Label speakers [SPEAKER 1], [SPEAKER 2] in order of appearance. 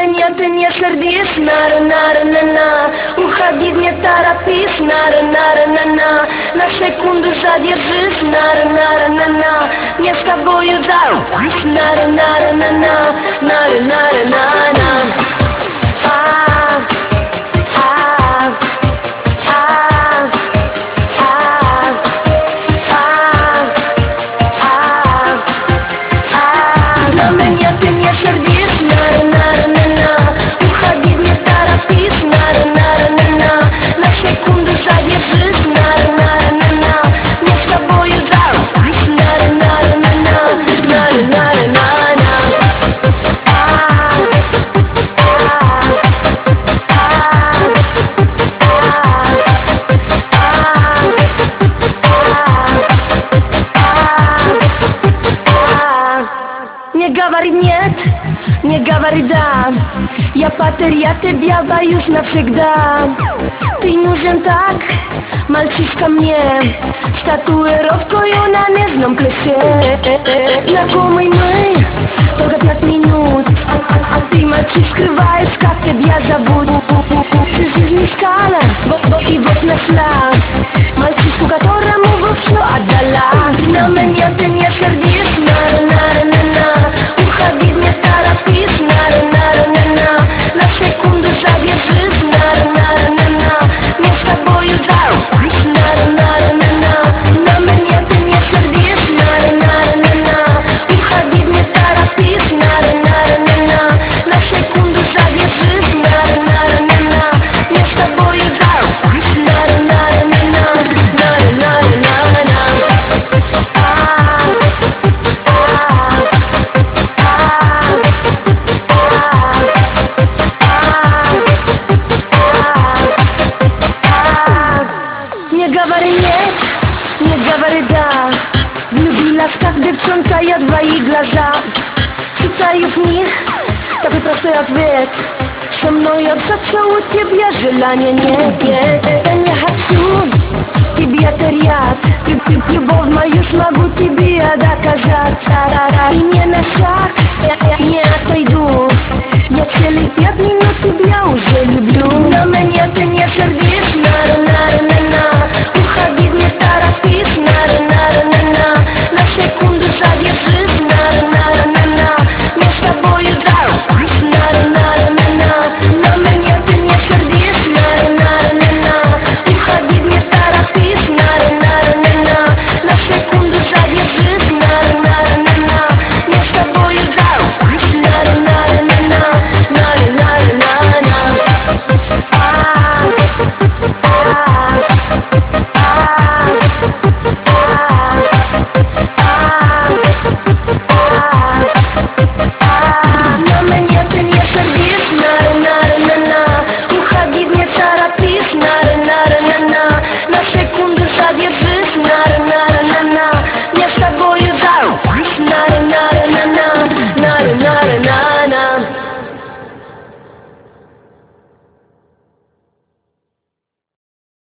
[SPEAKER 1] меня ты не сердись, на-на-на-на-на. Уходи, не торопись, на-на-на-на-на. На секунду задержись, на-на-на-на-на. Мне с тобою зарубись, на-на-на-на-на, на-на-на-на-на. Не говори нет, не говори да. Я потерять тебя боюсь навсегда. Ты нужен так, мальчишка мне, с татуировкою на нежном плече. Знакомый мы, только 5 минут, а ты, мальчик, скрываешь, как тебя зовут. Всю жизнь искала, и вот нашла мальчишку, которому вот все отдала. На меня ты не сердись, на-на-на-на. Уходи, не торопись, на-на-на-на-на. На секунду задержись, на-на-на-на-на. Мне с тобою зарубись, на-на-на-на-на. На меня ты не сердись, на-на-на-на-на. Уходи, не торопись, на-на-на-на-на. На секунду задержись, на-на-на-на-на. Мне с тобою зарубись, на-на-на-на-на, на-на-на-на-на. Не говори нет, не говори да. Влюбилась, как девчонка, я в твои глаза. Читаю в них такой простой ответ. Со мной общаться у тебя желания нет. Я не хочу тебя терять. Любовь мою смогу тебе доказать. И не на шаг, не отойди.